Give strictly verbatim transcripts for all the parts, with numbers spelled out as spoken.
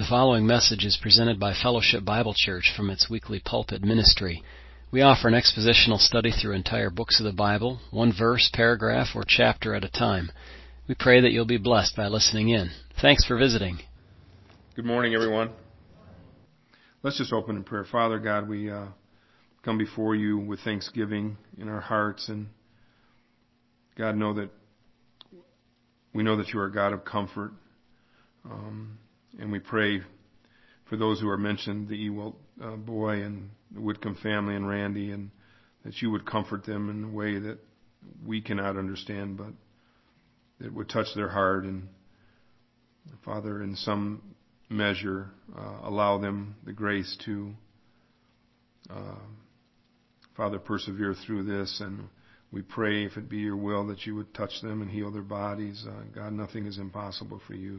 The following message is presented by Fellowship Bible Church from its weekly pulpit ministry. We offer an expositional study through entire books of the Bible, one verse, paragraph, or chapter at a time. We pray that you'll be blessed by listening in. Thanks for visiting. Good morning, everyone. Let's just open in prayer. Father God, we uh, come before you with thanksgiving in our hearts, and God, know that we know that you are a God of comfort. Um, and we pray for those who are mentioned, the Ewald uh, boy and the Whitcomb family and Randy, and that you would comfort them in a way that we cannot understand, but that would touch their heart. And Father, in some measure, uh, allow them the grace to, uh, Father, persevere through this. And we pray, if it be your will, that you would touch them and heal their bodies. Uh, God, nothing is impossible for you.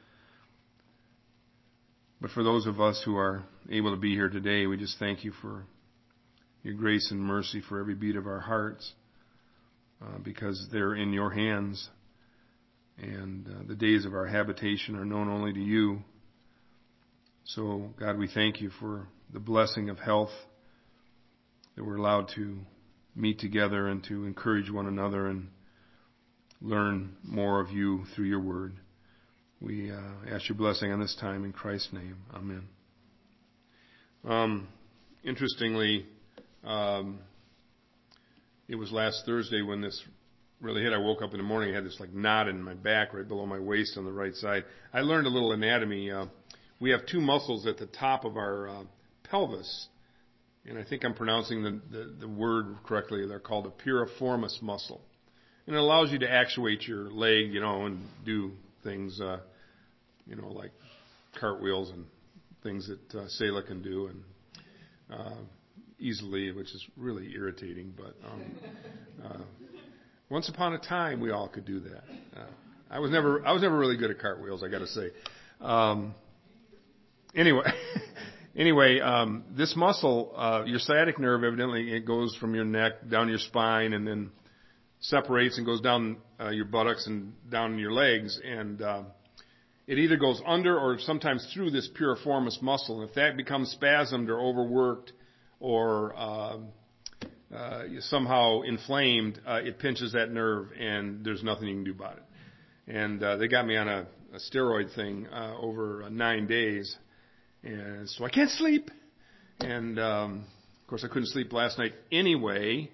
But for those of us who are able to be here today, we just thank you for your grace and mercy for every beat of our hearts, uh, because they're in your hands. And uh, the days of our habitation are known only to you. So, God, we thank you for the blessing of health, that we're allowed to meet together and to encourage one another and learn more of you through your word. We uh, ask your blessing on this time in Christ's name. Amen. Um, interestingly, um, it was last Thursday when this really hit. I woke up in the morning, I had this like knot in my back right below my waist on the right side. I learned a little anatomy. Uh, we have two muscles at the top of our uh, pelvis, and I think I'm pronouncing the, the, the word correctly. They're called a piriformis muscle. And it allows you to actuate your leg, you know, and do things, uh, you know, like cartwheels and things that uh, Selah can do, and uh, easily, which is really irritating. But um, uh, once upon a time, we all could do that. Uh, I was never, I was never really good at cartwheels, I got to say. Um, anyway, anyway, um, this muscle, uh, your sciatic nerve, evidently, it goes from your neck down your spine, and then separates and goes down uh, your buttocks and down your legs, and uh, it either goes under or sometimes through this piriformis muscle. And if that becomes spasmed or overworked or uh, uh, somehow inflamed, uh, it pinches that nerve, and there's nothing you can do about it. And uh, they got me on a, a steroid thing uh, over uh, nine days, and so I can't sleep. And um, of course, I couldn't sleep last night anyway.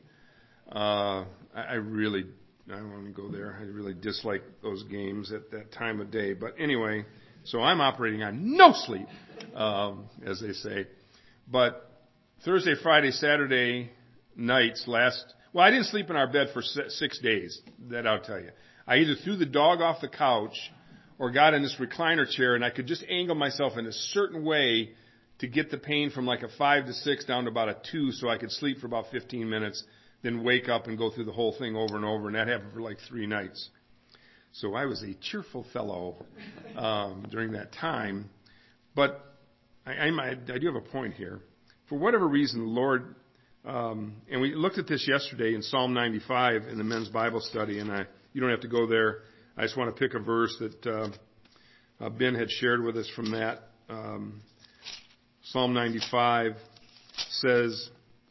Uh, I really, I don't want to go there. I really dislike those games at that time of day. But anyway, so I'm operating on no sleep, um, as they say. But Thursday, Friday, Saturday nights last, well, I didn't sleep in our bed for six days. That I'll tell you. I either threw the dog off the couch or got in this recliner chair, and I could just angle myself in a certain way to get the pain from like a five to six down to about a two, so I could sleep for about fifteen minutes. Then wake up and go through the whole thing over and over, and that happened for like three nights. So I was a cheerful fellow um, during that time. But I, I'm, I, I do have a point here. For whatever reason, the Lord, um, and we looked at this yesterday in Psalm ninety-five in the men's Bible study, and I, you don't have to go there. I just want to pick a verse that uh, uh, Ben had shared with us from that. Um, Psalm ninety-five says,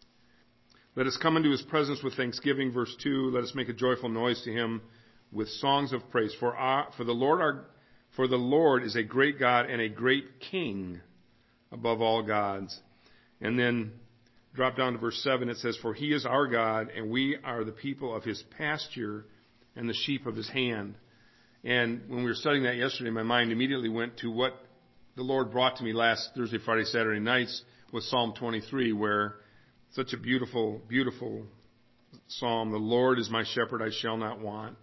"Let us come into his presence with thanksgiving." Verse two, "Let us make a joyful noise to him with songs of praise. For our, for the Lord our, for the Lord is a great God and a great King above all gods." And then drop down to verse seven. It says, "For he is our God, and we are the people of his pasture and the sheep of his hand." And when we were studying that yesterday, my mind immediately went to what the Lord brought to me last Thursday, Friday, Saturday nights with Psalm twenty-three, where such a beautiful, beautiful psalm. "The Lord is my shepherd, I shall not want."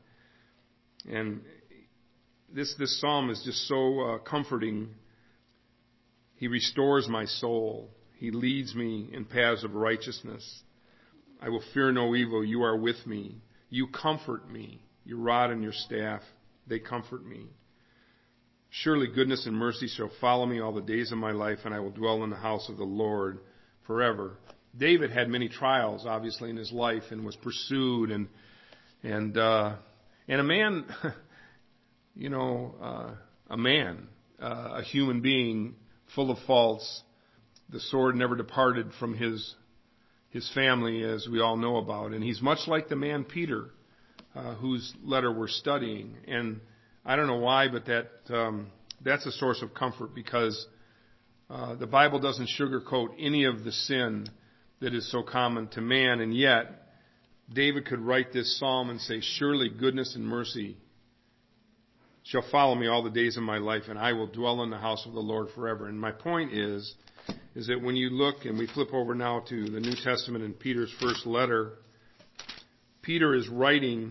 And this this psalm is just so uh, comforting. He restores my soul. He leads me in paths of righteousness. "I will fear no evil. You are with me. You comfort me. Your rod and your staff, they comfort me. Surely goodness and mercy shall follow me all the days of my life, and I will dwell in the house of the Lord forever." David had many trials, obviously, in his life, and was pursued, and and uh, and a man, you know, uh, a man uh, a human being full of faults. The sword never departed from his his family, as we all know about. And he's much like the man Peter, uh, whose letter we're studying. And I don't know why, but that um, that's a source of comfort, because uh, the Bible doesn't sugarcoat any of the sin that is so common to man. And yet, David could write this psalm and say, surely goodness and mercy shall follow me all the days of my life, and I will dwell in the house of the Lord forever. And my point is, is that when you look, and we flip over now to the New Testament in Peter's first letter, Peter is writing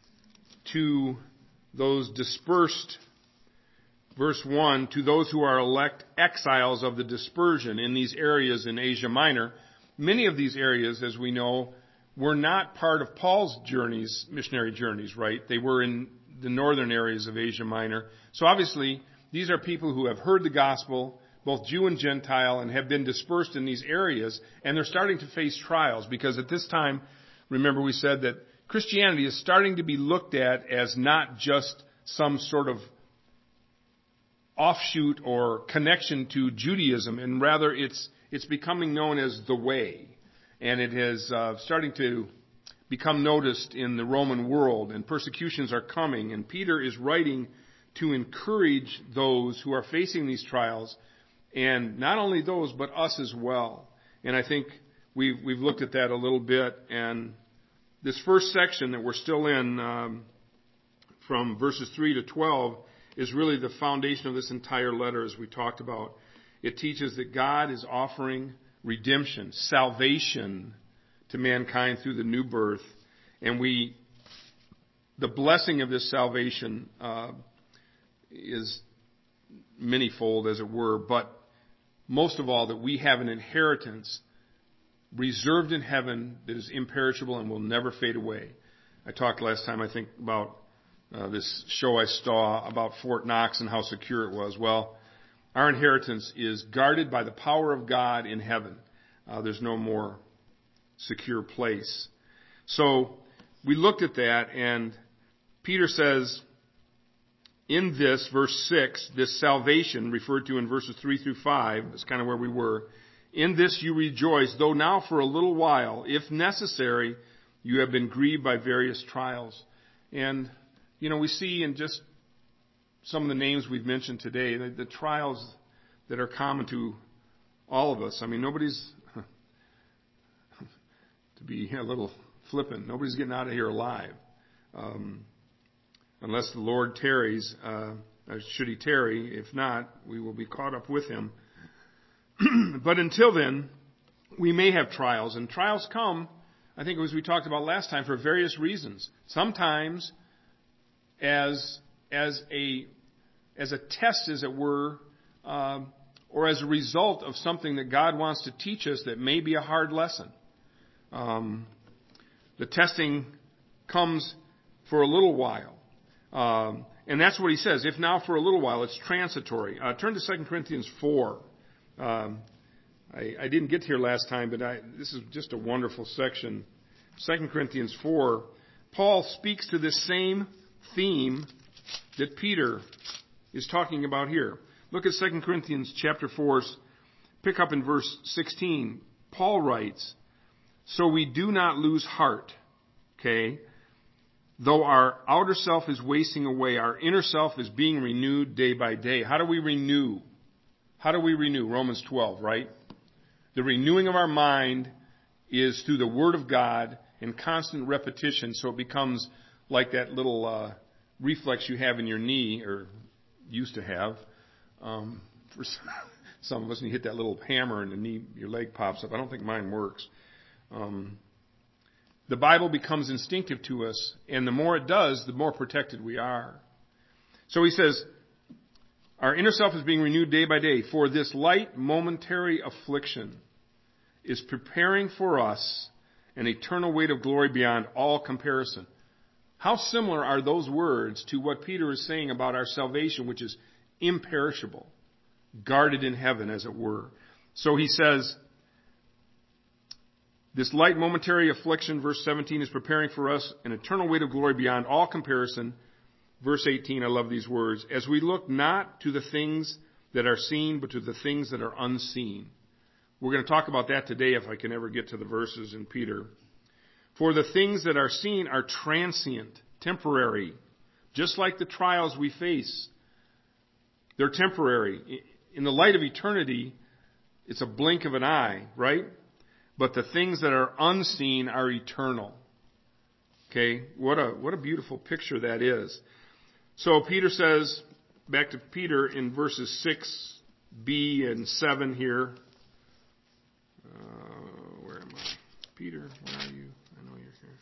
to those dispersed, verse one, to those who are elect exiles of the dispersion in these areas in Asia Minor. Many of these areas, as we know, were not part of Paul's journeys, missionary journeys, right? They were in the northern areas of Asia Minor. So obviously, these are people who have heard the gospel, both Jew and Gentile, and have been dispersed in these areas, and they're starting to face trials, because at this time, remember we said that Christianity is starting to be looked at as not just some sort of offshoot or connection to Judaism, and rather it's it's becoming known as the way. And it is uh, starting to become noticed in the Roman world, and persecutions are coming. And Peter is writing to encourage those who are facing these trials, and not only those, but us as well. And I think we've we've looked at that a little bit. And this first section that we're still in, um, from verses three to twelve, is really the foundation of this entire letter, as we talked about. It teaches that God is offering redemption, salvation to mankind through the new birth. And we, the blessing of this salvation uh, is manyfold, as it were, but most of all, that we have an inheritance reserved in heaven that is imperishable and will never fade away. I talked last time, I think, about uh, this show I saw about Fort Knox and how secure it was. Well, our inheritance is guarded by the power of God in heaven. Uh, there's no more secure place. So we looked at that, and Peter says, in this, verse six, this salvation referred to in verses three through five, that's kind of where we were. In this you rejoice, though now for a little while, if necessary, you have been grieved by various trials. And, you know, we see in just some of the names we've mentioned today, the, the trials that are common to all of us. I mean, nobody's, to be a little flippant, nobody's getting out of here alive. Um, unless the Lord tarries, uh, should he tarry. If not, we will be caught up with him. But until then, we may have trials. And trials come, I think as we talked about last time, for various reasons. Sometimes as as a as a test, as it were, um, or as a result of something that God wants to teach us that may be a hard lesson. Um, the testing comes for a little while. Um, and that's what he says. If now for a little while, it's transitory. Uh, turn to Second Corinthians four. Um, I, I didn't get here last time, but I, this is just a wonderful section. Second Corinthians four. Paul speaks to this same theme that Peter is talking about here. Look at Second Corinthians chapter four. Pick up in verse sixteen. Paul writes, so we do not lose heart. Okay? Though our outer self is wasting away, our inner self is being renewed day by day. How do we renew? How do we renew? Romans twelve, right? The renewing of our mind is through the Word of God and constant repetition, so it becomes like that little uh, reflex you have in your knee, or used to have. Um, for some of us, when you hit that little hammer and the knee, your leg pops up. I don't think mine works. Um, the Bible becomes instinctive to us, and the more it does, the more protected we are. So he says, our inner self is being renewed day by day, for this light momentary affliction is preparing for us an eternal weight of glory beyond all comparison. How similar are those words to what Peter is saying about our salvation, which is imperishable, guarded in heaven, as it were. So he says, this light momentary affliction, verse seventeen, is preparing for us an eternal weight of glory beyond all comparison. Verse eighteen, I love these words. As we look not to the things that are seen, but to the things that are unseen. We're going to talk about that today if I can ever get to the verses in Peter. For the things that are seen are transient, temporary, just like the trials we face. They're temporary. In the light of eternity, it's a blink of an eye, right? But the things that are unseen are eternal. Okay, what a what a beautiful picture that is. So Peter says, back to Peter in verses six b and seven here. Uh, where am I? Peter, where are you? I know you're here.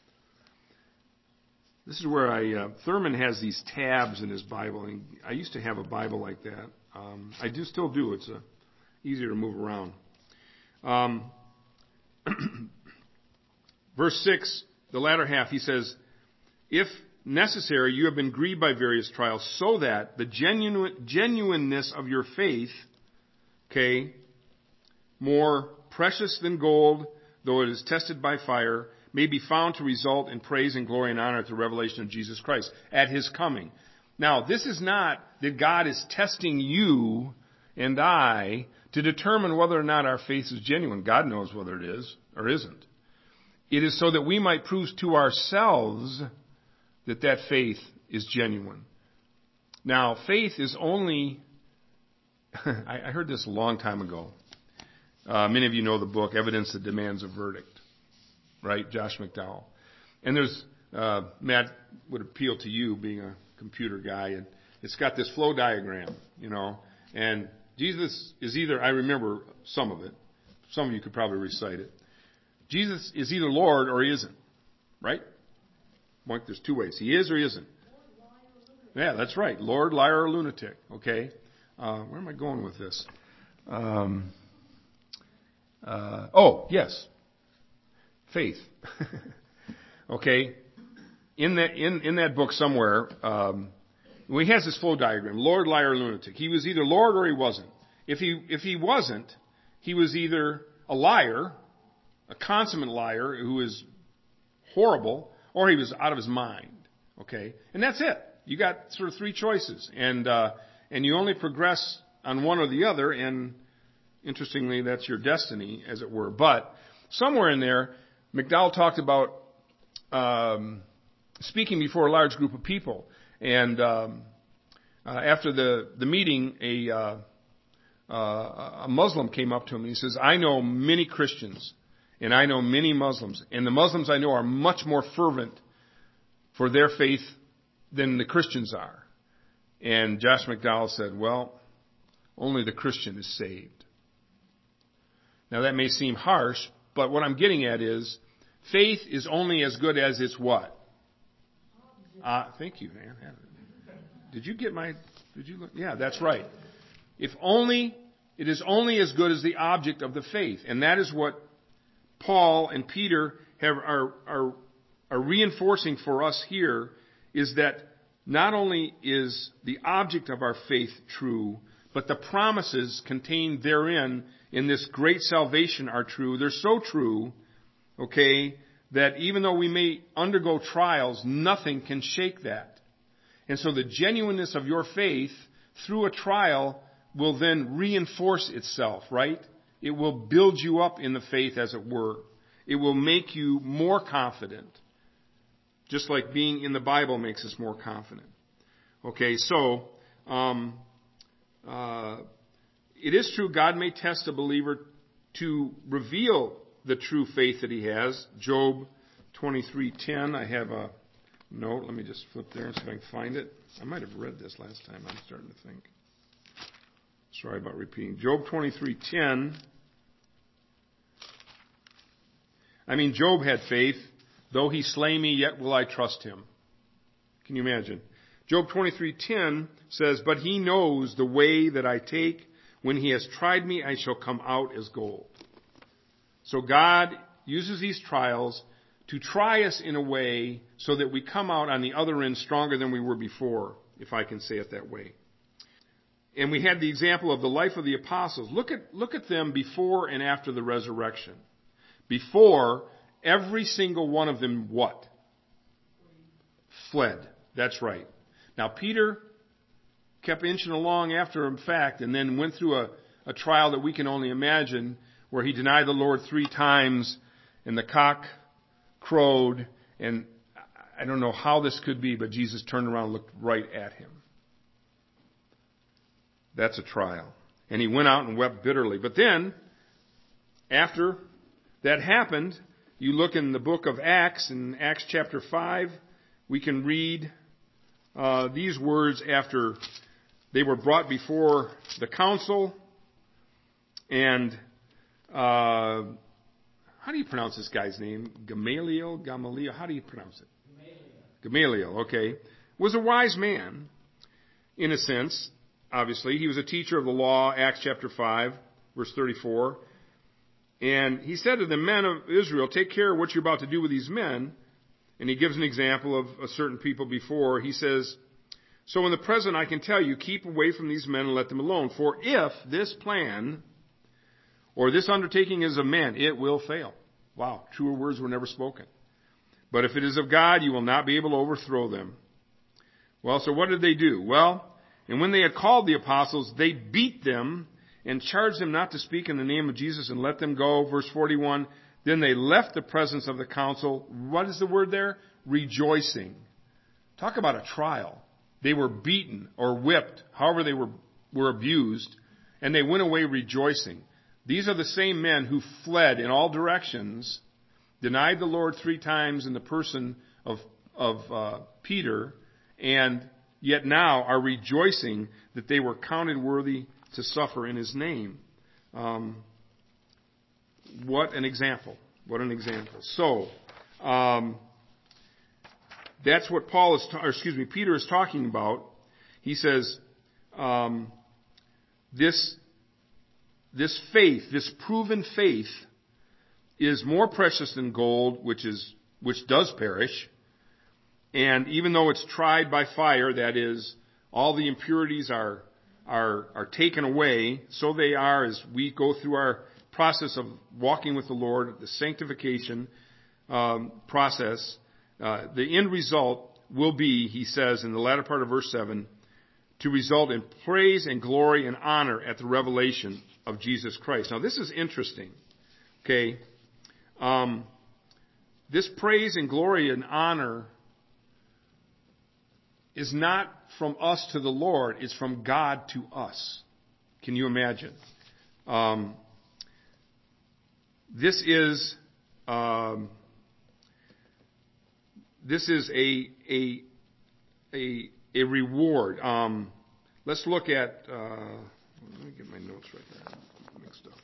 This is where I, uh, Thurman has these tabs in his Bible, and I used to have a Bible like that. Um, I do still do. It's uh, easier to move around. Um, verse six, the latter half, he says, if necessary, you have been grieved by various trials, so that the genuine, genuineness of your faith, okay, more precious than gold, though it is tested by fire, may be found to result in praise and glory and honor at the revelation of Jesus Christ at His coming. Now, this is not that God is testing you and I to determine whether or not our faith is genuine. God knows whether it is or isn't. It is so that we might prove to ourselves that that faith is genuine. Now, faith is only, I heard this a long time ago. Uh, many of you know the book, Evidence That Demands a Verdict, right? Josh McDowell. And there's, uh, Matt would appeal to you being a computer guy, and it's got this flow diagram, you know, and Jesus is either, I remember some of it, some of you could probably recite it. Jesus is either Lord or He isn't, right? Mike, there's two ways. He is or He isn't. Yeah, that's right. Lord, liar, or lunatic. Okay. Uh, where am I going with this? Um, uh, oh, yes. Faith. Okay. In that, in, in that book somewhere, um, well, he has this flow diagram. Lord, liar, lunatic. He was either Lord or He wasn't. If he, if he wasn't, he was either a liar, a consummate liar who is horrible, or he was out of his mind. Okay? And that's it. You got sort of three choices. And, uh, and you only progress on one or the other, and interestingly, that's your destiny, as it were. But somewhere in there, McDowell talked about, um, speaking before a large group of people. And, um, uh, after the, the meeting, a, uh, uh, a Muslim came up to him and he says, I know many Christians and I know many Muslims, and the Muslims I know are much more fervent for their faith than the Christians are. And Josh McDowell said, well, only the Christian is saved. Now that may seem harsh, but what I'm getting at is faith is only as good as its what? Uh, thank you, man. Did you get my, did you look? Yeah, that's right. If only, it is only as good as the object of the faith. And that is what Paul and Peter have, are, are, are reinforcing for us here, is that not only is the object of our faith true, but the promises contained therein in this great salvation are true. They're so true, okay, that even though we may undergo trials, nothing can shake that. And so the genuineness of your faith through a trial will then reinforce itself, right? It will build you up in the faith, as it were. It will make you more confident. Just like being in the Bible makes us more confident. Okay, so um, uh, it is true God may test a believer to reveal the true faith that he has. Job twenty-three ten. I have a note. Let me just flip there and see if I can find it. I might have read this last time. I'm starting to think. Sorry about repeating. Job twenty-three ten. I mean, Job had faith. Though he slay me, yet will I trust him. Can you imagine? Job twenty-three ten says, but he knows the way that I take. When he has tried me, I shall come out as gold. So God uses these trials to try us in a way so that we come out on the other end stronger than we were before, if I can say it that way. And we had the example of the life of the apostles. Look at, look at them before and after the resurrection. Before, every single one of them what? Fled. That's right. Now Peter kept inching along after in fact, and then went through a, a trial that we can only imagine, where he denied the Lord three times, and the cock crowed, and I don't know how this could be, but Jesus turned around and looked right at him. That's a trial. And he went out and wept bitterly. But then, after that happened, you look in the book of Acts, in Acts chapter five, we can read uh, these words after they were brought before the council. And uh, how do you pronounce this guy's name? Gamaliel? Gamaliel? How do you pronounce it? Gamaliel, okay. Was a wise man, in a sense, obviously. He was a teacher of the law, Acts chapter five, verse thirty-four. And he said to the men of Israel, take care of what you're about to do with these men. And he gives an example of a certain people before. He says, so in the present I can tell you, keep away from these men and let them alone. For if this plan or this undertaking is of men, it will fail. Wow, truer words were never spoken. But if it is of God, you will not be able to overthrow them. Well, so what did they do? Well, and when they had called the apostles, they beat them and charged them not to speak in the name of Jesus and let them go. Verse forty-one, then they left the presence of the council. What is the word there? Rejoicing. Talk about a trial. They were beaten or whipped, however they were, were abused, and they went away rejoicing. These are the same men who fled in all directions, denied the Lord three times in the person of, of uh, Peter, and yet now are rejoicing that they were counted worthy to suffer in his name. Um, what an example. What an example. So, um, that's what Paul is, ta- or excuse me, Peter is talking about. He says, um, this, this faith, this proven faith, is more precious than gold, which is, which does perish. And even though it's tried by fire, that is, all the impurities are, are, are taken away, so they are as we go through our process of walking with the Lord, the sanctification um, process. Uh, the end result will be, he says in the latter part of verse seven, to result in praise and glory and honor at the revelation of Jesus Christ. Now this is interesting. Okay. Um, this praise and glory and honor is not from us to the Lord, it's from God to us. Can you imagine? Um, this is um, this is a a a, a reward. Um, let's look at. Uh, let me get my notes right there. I'm mixed up.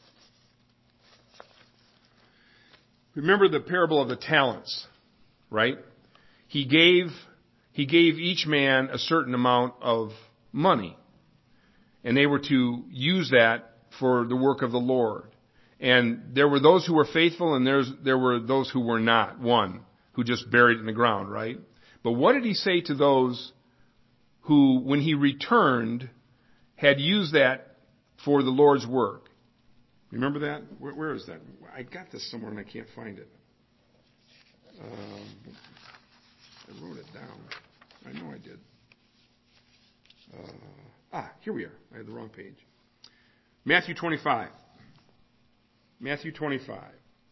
Remember the parable of the talents, right? He gave. He gave each man a certain amount of money, and they were to use that for the work of the Lord. And there were those who were faithful, and there's, there were those who were not, one, who just buried it in the ground, right? But what did he say to those who, when he returned, had used that for the Lord's work? Remember that? Where, where is that? I got this somewhere and I can't find it. Um, I wrote it down. I know I did. Uh, ah, here we are. I had the wrong page. Matthew twenty-five. Matthew twenty-five.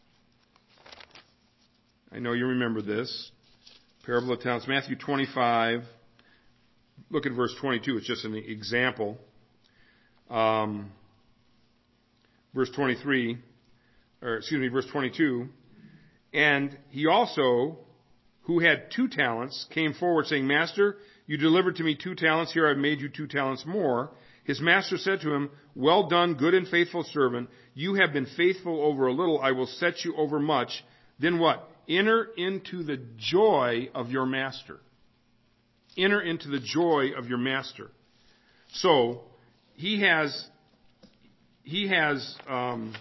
I know you remember this. Parable of Talents. Matthew twenty-five. Look at verse twenty-two. It's just an example. Um, verse twenty-three. Or excuse me, verse twenty-two. And he also, who had two talents, came forward saying, Master, you delivered to me two talents. Here I've made you two talents more. His master said to him, well done, good and faithful servant. You have been faithful over a little. I will set you over much. Then what? Enter into the joy of your master. Enter into the joy of your master. So, he has, he has, um,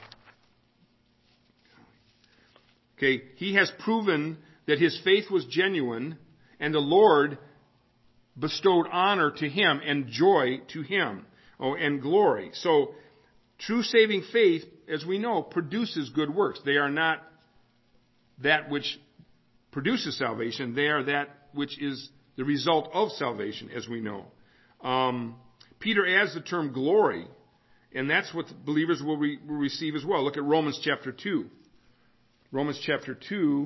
okay, he has proven that his faith was genuine, and the Lord bestowed honor to him and joy to him, oh, and glory. So, true saving faith, as we know, produces good works. They are not that which produces salvation. They are that which is the result of salvation, as we know. Um, Peter adds the term glory, and that's what believers will, re- will receive as well. Look at Romans chapter two. Romans chapter two,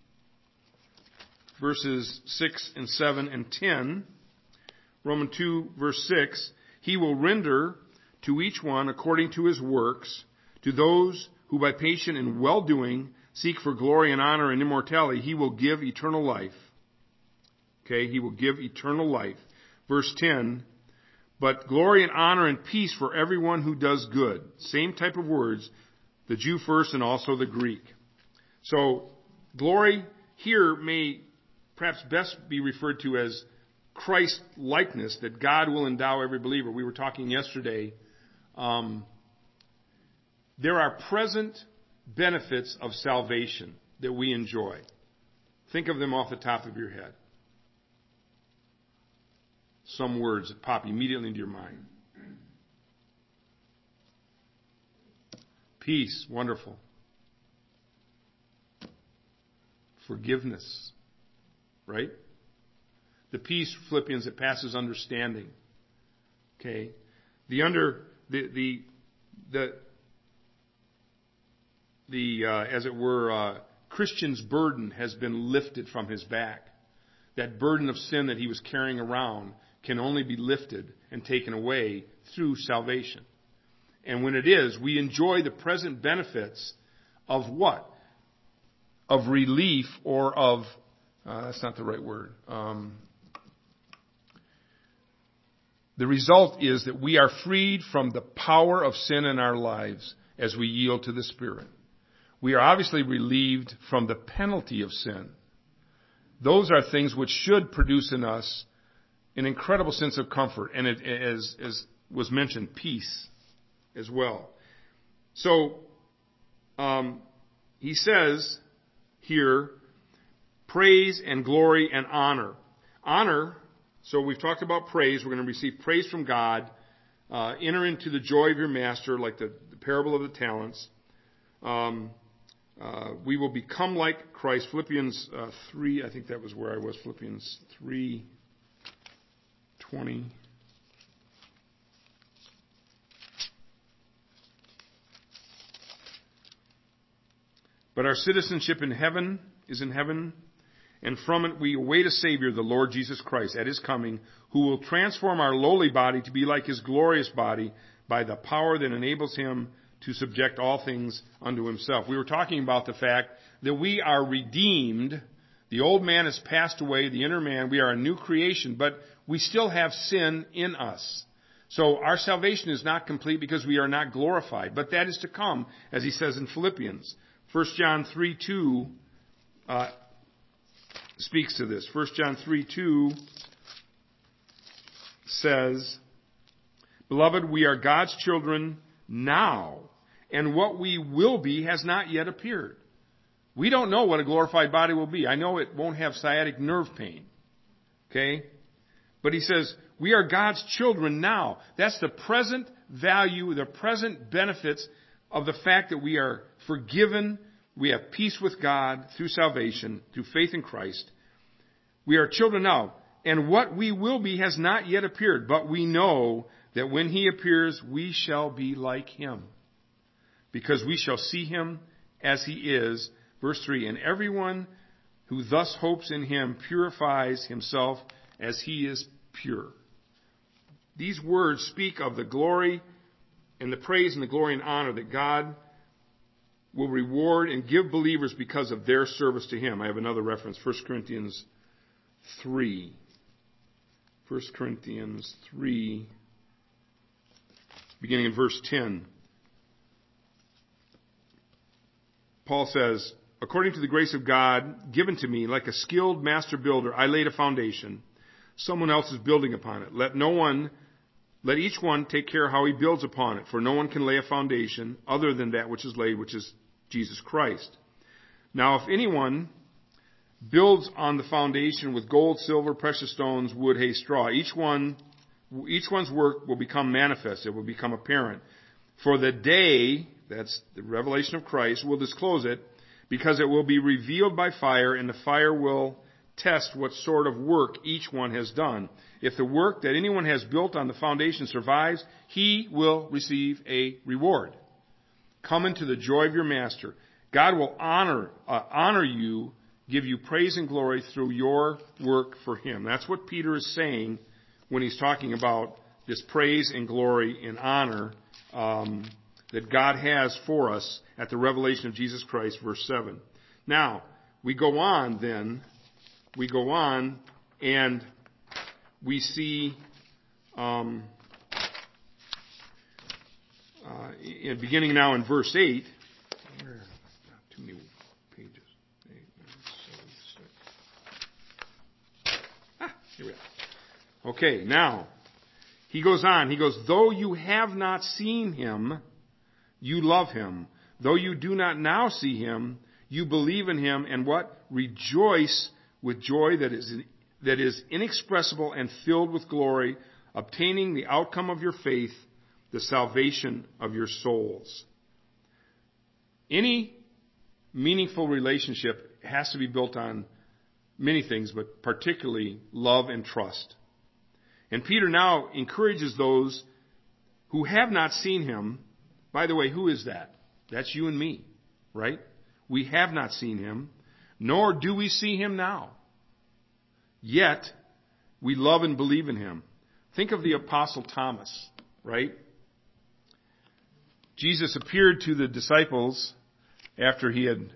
verses six and seven and ten. Romans two, verse six. He will render to each one according to his works, to those who by patient and well-doing seek for glory and honor and immortality, he will give eternal life. Okay, he will give eternal life. Verse ten, but glory and honor and peace for everyone who does good. Same type of words, the Jew first and also the Greek. So, glory here may perhaps best be referred to as Christ likeness, that God will endow every believer. We were talking yesterday. Um, there are present benefits of salvation that we enjoy. Think of them off the top of your head. Some words that pop immediately into your mind. Peace, wonderful. Forgiveness, right? The peace, Philippians, that passes understanding. Okay, the under the the the the uh, as it were, uh, Christian's burden has been lifted from his back. That burden of sin that he was carrying around can only be lifted and taken away through salvation. And when it is, we enjoy the present benefits of what? Of relief or of, uh, that's not the right word. Um, the result is that we are freed from the power of sin in our lives as we yield to the Spirit. We are obviously relieved from the penalty of sin. Those are things which should produce in us an incredible sense of comfort, and it, as, as was mentioned, peace as well. So, um, he says here, praise and glory and honor. Honor, so we've talked about praise. We're going to receive praise from God. Uh, enter into the joy of your master, like the, the parable of the talents. Um, uh, we will become like Christ. Philippians uh, three, I think that was where I was. Philippians three. twenty. But our citizenship in heaven is in heaven, and from it we await a Savior, the Lord Jesus Christ, at his coming, who will transform our lowly body to be like his glorious body by the power that enables him to subject all things unto himself. We were talking about the fact that we are redeemed. The old man has passed away, the inner man, we are a new creation, but we still have sin in us. So our salvation is not complete because we are not glorified, but that is to come, as he says in Philippians. First John three two uh, speaks to this. First John three two says, beloved, we are God's children now, and what we will be has not yet appeared. We don't know what a glorified body will be. I know it won't have sciatic nerve pain. Okay? But he says, we are God's children now. That's the present value, the present benefits of the fact that we are forgiven. We have peace with God through salvation, through faith in Christ. We are children now. And what we will be has not yet appeared. But we know that when he appears, we shall be like him. Because we shall see him as he is. Verse three, and everyone who thus hopes in him purifies himself as he is pure. These words speak of the glory and the praise and the glory and honor that God will reward and give believers because of their service to him. I have another reference, First Corinthians three. First Corinthians three, beginning in verse ten. Paul says, according to the grace of God given to me, like a skilled master builder, I laid a foundation. Someone else is building upon it. Let no one, let each one take care how he builds upon it, for no one can lay a foundation other than that which is laid, which is Jesus Christ. Now, if anyone builds on the foundation with gold, silver, precious stones, wood, hay, straw, each one, each one's work will become manifest. It will become apparent. For the day, that's the revelation of Christ, will disclose it, because it will be revealed by fire, and the fire will test what sort of work each one has done. If the work that anyone has built on the foundation survives, he will receive a reward. Come into the joy of your master. God will honor uh, honor you, give you praise and glory through your work for him. That's what Peter is saying when he's talking about this praise and glory and honor um, that God has for us at the revelation of Jesus Christ, verse seven. Now, we go on then, we go on and we see, um, uh, in, beginning now in verse eight, where, not too many pages, eight, nine, seven, six. Ah, here we are. Okay, now, he goes on, he goes, though you have not seen him, you love him. Though you do not now see him, you believe in him and what? Rejoice with joy that is that is inexpressible and filled with glory, obtaining the outcome of your faith, the salvation of your souls. Any meaningful relationship has to be built on many things, but particularly love and trust. And Peter now encourages those who have not seen him. By the way, who is that? That's you and me, right? We have not seen him, nor do we see him now. Yet, we love and believe in him. Think of the Apostle Thomas, right? Jesus appeared to the disciples after he had,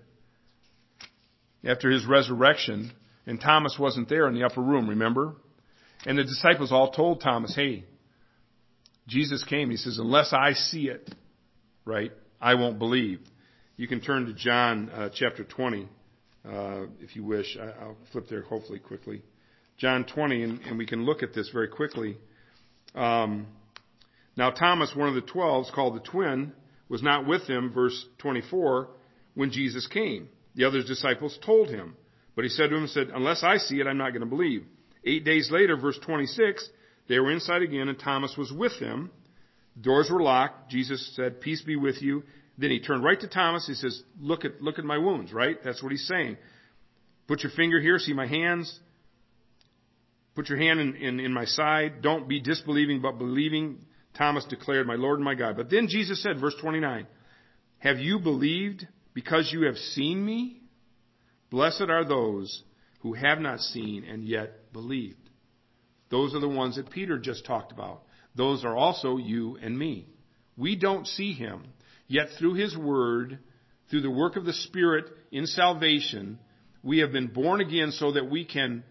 after his resurrection, and Thomas wasn't there in the upper room, remember? And the disciples all told Thomas, hey, Jesus came. He says, unless I see it, right, I won't believe. You can turn to John uh, chapter twenty, uh, if you wish. I, I'll flip there hopefully quickly. John twenty, and, and we can look at this very quickly. Um, now Thomas, one of the twelve, called the twin, was not with him, verse twenty-four, when Jesus came. The other disciples told him. But he said to him, said, unless I see it, I'm not going to believe. Eight days later, verse twenty-six, they were inside again, and Thomas was with them. Doors were locked. Jesus said, peace be with you. Then he turned right to Thomas. He says, look at, look at my wounds, right? That's what he's saying. Put your finger here. See my hands. Put your hand in, in, in my side. Don't be disbelieving, but believing. Thomas declared, my Lord and my God. But then Jesus said, verse twenty-nine, have you believed because you have seen me? Blessed are those who have not seen and yet believed. Those are the ones that Peter just talked about. Those are also you and me. We don't see him, yet through his word, through the work of the Spirit in salvation, we have been born again so that we can,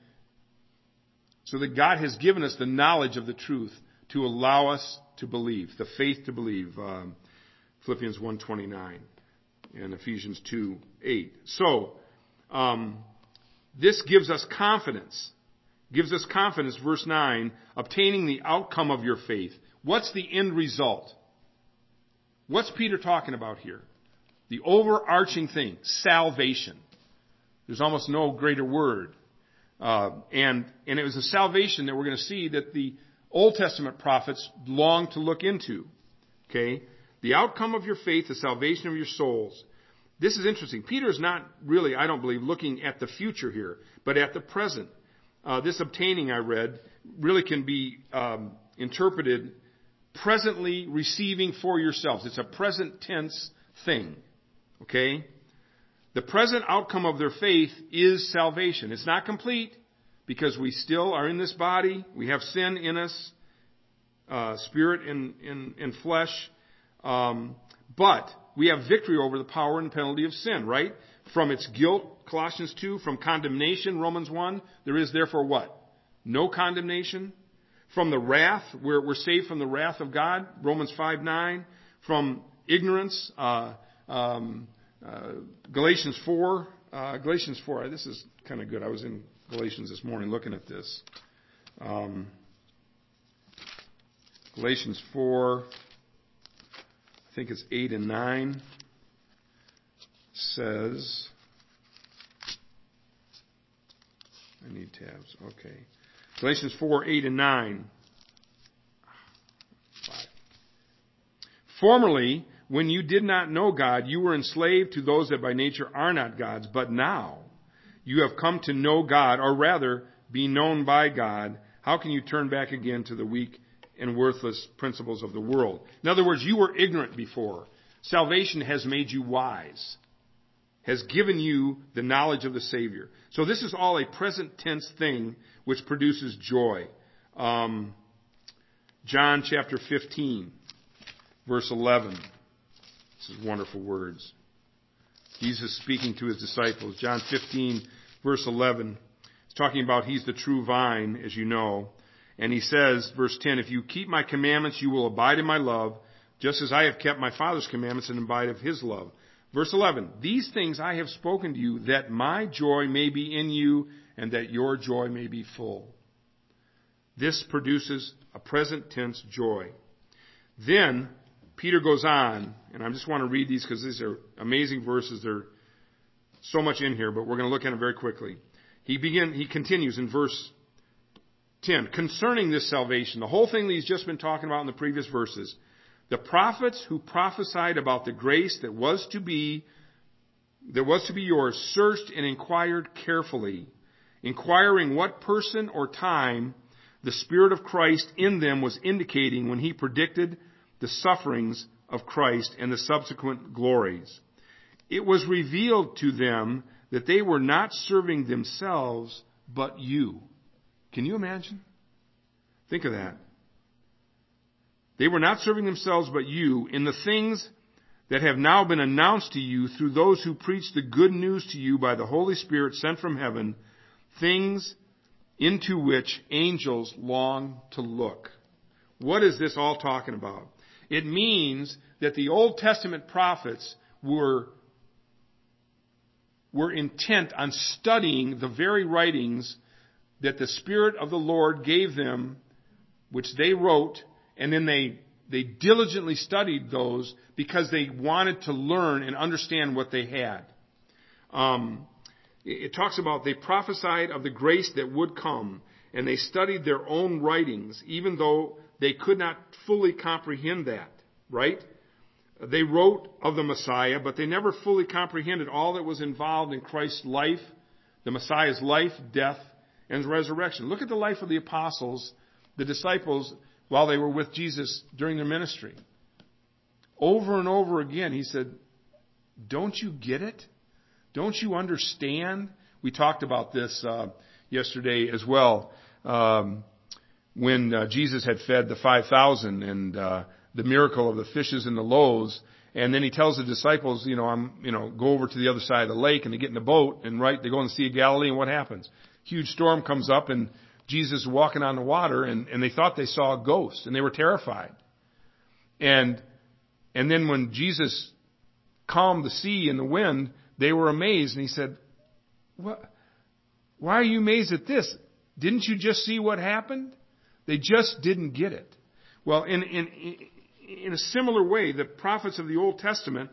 so that God has given us the knowledge of the truth to allow us to believe, the faith to believe. Um, Philippians one twenty-nine and Ephesians two eight. So, um, this gives us confidence. Gives us confidence, verse nine, obtaining the outcome of your faith. What's the end result? What's Peter talking about here? The overarching thing, salvation. There's almost no greater word. Uh, and, and it was a salvation that we're going to see that the Old Testament prophets longed to look into. Okay? The outcome of your faith, the salvation of your souls. This is interesting. Peter is not really, I don't believe, looking at the future here, but at the present. Uh, this obtaining, I read, really can be um, interpreted presently receiving for yourselves. It's a present tense thing. Okay? The present outcome of their faith is salvation. It's not complete because we still are in this body. We have sin in us, uh, spirit and, and, and flesh. Um, but we have victory over the power and penalty of sin, right? From its guilt, Colossians two, from condemnation, Romans one, there is therefore what? No condemnation. From the wrath, we're, we're saved from the wrath of God, Romans five nine. From ignorance, uh, um, uh, Galatians four, uh, Galatians four, this is kind of good. I was in Galatians this morning looking at this. Um, Galatians four, I think it's eight and nine. Says, I need tabs, okay. Galatians four, eight and nine. Five. Formerly, when you did not know God, you were enslaved to those that by nature are not gods, but now you have come to know God, or rather, be known by God, how can you turn back again to the weak and worthless principles of the world? In other words, you were ignorant before. Salvation has made you wise, has given you the knowledge of the Savior. So this is all a present tense thing which produces joy. Um, John chapter fifteen, verse eleven. This is wonderful words. Jesus speaking to his disciples. John fifteen, verse eleven. He's talking about he's the true vine, as you know. And he says, verse ten, if you keep my commandments, you will abide in my love, just as I have kept my Father's commandments and abide of his love. Verse eleven, these things I have spoken to you, that my joy may be in you, and that your joy may be full. This produces a present tense joy. Then, Peter goes on, and I just want to read these because these are amazing verses. There's so much in here, but we're going to look at them very quickly. He begin, he continues in verse ten. Concerning this salvation, the whole thing that he's just been talking about in the previous verses, the prophets who prophesied about the grace that was to be, that was to be yours, searched and inquired carefully, inquiring what person or time the Spirit of Christ in them was indicating when he predicted the sufferings of Christ and the subsequent glories. It was revealed to them that they were not serving themselves, but you. Can you imagine? Think of that. They were not serving themselves, but you, in the things that have now been announced to you through those who preach the good news to you by the Holy Spirit sent from heaven, things into which angels long to look. What is this all talking about? It means that the Old Testament prophets were, were intent on studying the very writings that the Spirit of the Lord gave them, which they wrote, and then they, they diligently studied those because they wanted to learn and understand what they had. Um, it talks about they prophesied of the grace that would come, and they studied their own writings, even though they could not fully comprehend that, right? They wrote of the Messiah, but they never fully comprehended all that was involved in Christ's life, the Messiah's life, death, and resurrection. Look at the life of the apostles, the disciples, while they were with Jesus during their ministry. Over and over again, he said, don't you get it? Don't you understand? We talked about this uh, yesterday as well, um, when uh, Jesus had fed the five thousand and uh, the miracle of the fishes and the loaves. And then he tells the disciples, you know, I'm, you know, go over to the other side of the lake, and they get in the boat, and right, they go in the Sea of Galilee, and what happens? Huge storm comes up, and Jesus is walking on the water, and, and they thought they saw a ghost, and they were terrified. And and then when Jesus calmed the sea and the wind, they were amazed, and he said, "What? Why are you amazed at this? Didn't you just see what happened?" They just didn't get it. Well, in in in a similar way, the prophets of the Old Testament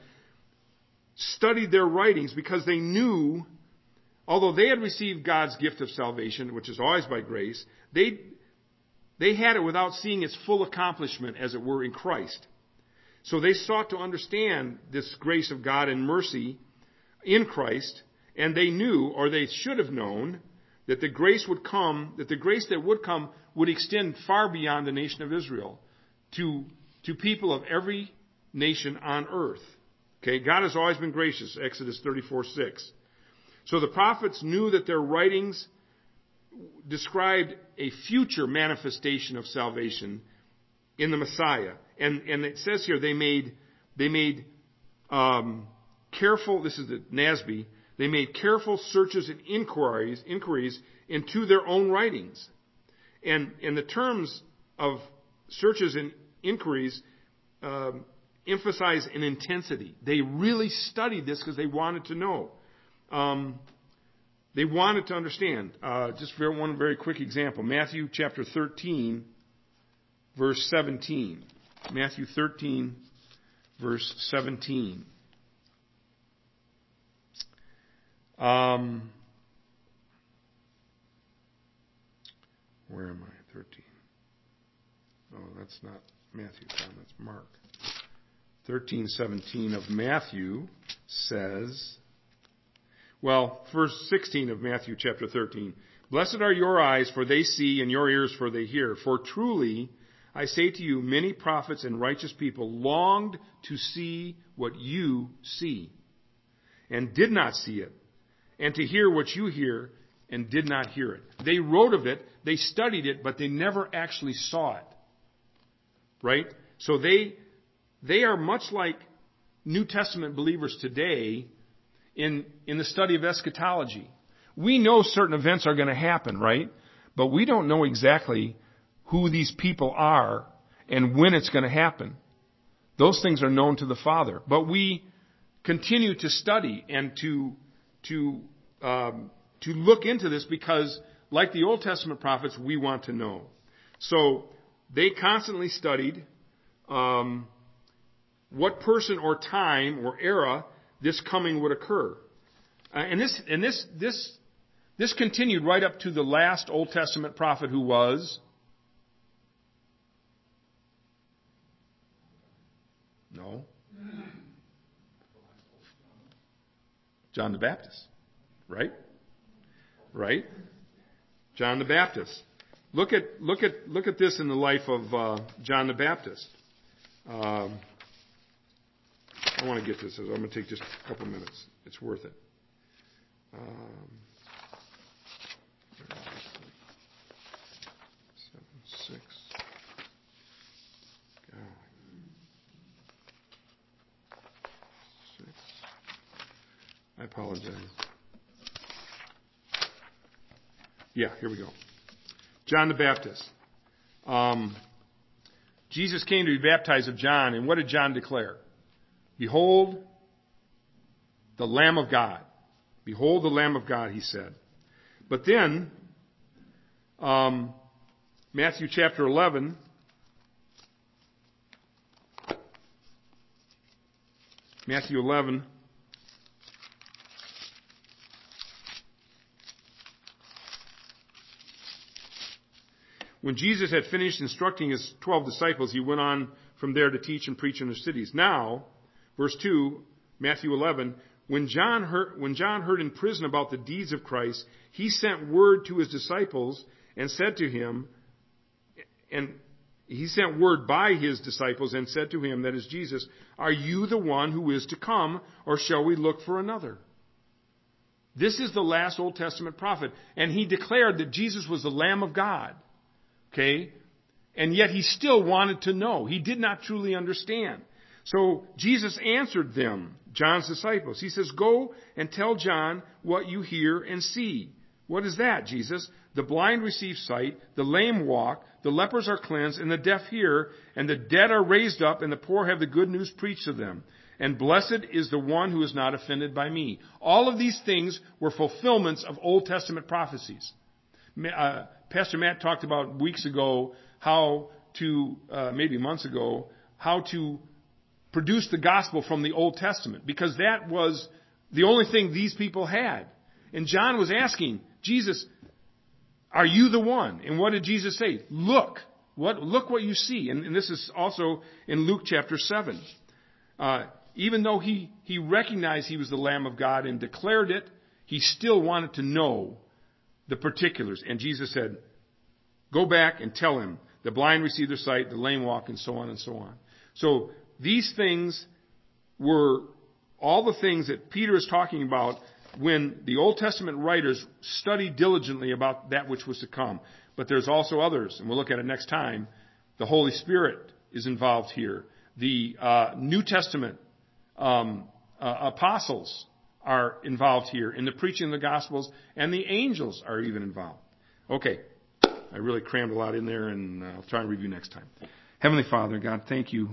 studied their writings because they knew, although they had received God's gift of salvation, which is always by grace, they they had it without seeing its full accomplishment, as it were, in Christ. So they sought to understand this grace of God and mercy in Christ, and they knew, or they should have known, that the grace would come, that the grace that would come would extend far beyond the nation of Israel to, to people of every nation on earth. Okay, God has always been gracious, Exodus thirty-four six. So the prophets knew that their writings described a future manifestation of salvation in the Messiah. And, and it says here they made, they made um, careful, this is the N A S B, they made careful searches and inquiries, inquiries into their own writings. And, and the terms of searches and inquiries um, emphasize an intensity. They really studied this because they wanted to know. Um, they wanted to understand. Uh, just for one very quick example, Matthew chapter thirteen, verse seventeen. Matthew thirteen, verse seventeen. Um, where am I? thirteen. Oh, that's not Matthew, Tom, that's Mark. thirteen seventeen of Matthew says, Well, verse sixteen of Matthew chapter thirteen. Blessed are your eyes, for they see, and your ears, for they hear. For truly, I say to you, many prophets and righteous people longed to see what you see, and did not see it, and to hear what you hear, and did not hear it. They wrote of it, they studied it, but they never actually saw it. Right? So they, they are much like New Testament believers today in, in the study of eschatology. We know certain events are going to happen, right? But we don't know exactly who these people are and when it's going to happen. Those things are known to the Father. But we continue to study and to, to, um, to look into this because, like the Old Testament prophets, we want to know. So they constantly studied um, what person or time or era this coming would occur. Uh, and this, and this, this, this continued right up to the last Old Testament prophet, who was no John the Baptist, right? Right? John the Baptist. Look at look at look at this in the life of uh, John the Baptist. Um, I want to get this. I'm going to take just a couple minutes. It's worth it. Um, seven, six. Six. I apologize. Yeah, here we go. John the Baptist. Um, Jesus came to be baptized of John, and what did John declare? Behold, the Lamb of God. Behold, the Lamb of God, he said. But then, um, Matthew chapter eleven, Matthew eleven, when Jesus had finished instructing his twelve disciples, he went on from there to teach and preach in their cities. Now, verse two, Matthew eleven, when John heard, when John heard in prison about the deeds of Christ, he sent word to his disciples and said to him, and he sent word by his disciples and said to him, that is Jesus, are you the one who is to come, or shall we look for another? This is the last Old Testament prophet, and he declared that Jesus was the Lamb of God. Okay? And yet he still wanted to know. He did not truly understand. So Jesus answered them, John's disciples. He says, go and tell John what you hear and see. What is that, Jesus? The blind receive sight, the lame walk, the lepers are cleansed, and the deaf hear, and the dead are raised up, and the poor have the good news preached to them. And blessed is the one who is not offended by me. All of these things were fulfillments of Old Testament prophecies. Uh, Pastor Matt talked about weeks ago how to, uh, maybe months ago, how to produce the gospel from the Old Testament, because that was the only thing these people had. And John was asking, Jesus, are you the one? And what did Jesus say? Look, what, look what you see. And, and this is also in Luke chapter seven. Uh, even though he, he recognized he was the Lamb of God and declared it, he still wanted to know the particulars. And Jesus said, go back and tell him, the blind receive their sight, the lame walk, and so on and so on. So these things were all the things that Peter is talking about when the Old Testament writers studied diligently about that which was to come. But there's also others, and we'll look at it next time. The Holy Spirit is involved here. The uh, New Testament um, uh, apostles are involved here in the preaching of the Gospels, and the angels are even involved. Okay, I really crammed a lot in there, and uh, I'll try and review next time. Heavenly Father, God, thank you.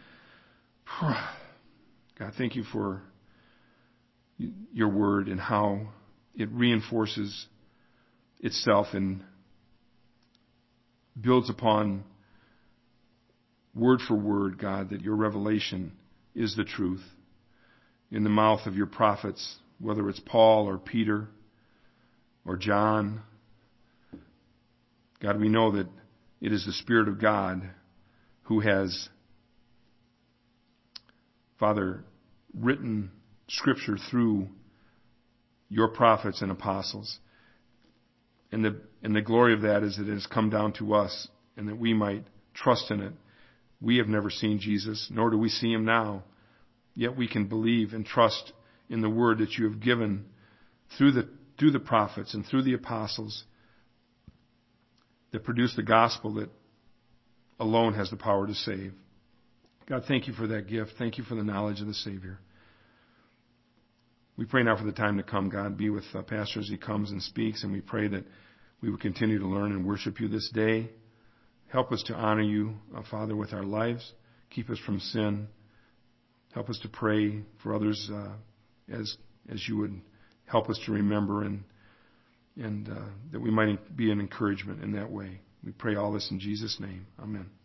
God, thank you for your word and how it reinforces itself and builds upon word for word, God, that your revelation is the truth in the mouth of your prophets, whether it's Paul or Peter or John. God, we know that it is the Spirit of God who has, Father, written Scripture through your prophets and apostles. And the, and the glory of that is that it has come down to us and that we might trust in it. We have never seen Jesus, nor do we see him now. Yet we can believe and trust in the word that you have given through the, through the prophets and through the apostles that produce the gospel that alone has the power to save. God, thank you for that gift. Thank you for the knowledge of the Savior. We pray now for the time to come, God. Be with uh, Pastor as he comes and speaks, and we pray that we will continue to learn and worship you this day. Help us to honor you, uh, Father, with our lives. Keep us from sin. Help us to pray for others uh, as as you would help us to remember, and and uh, that we might be an encouragement in that way. We pray all this in Jesus' name. Amen.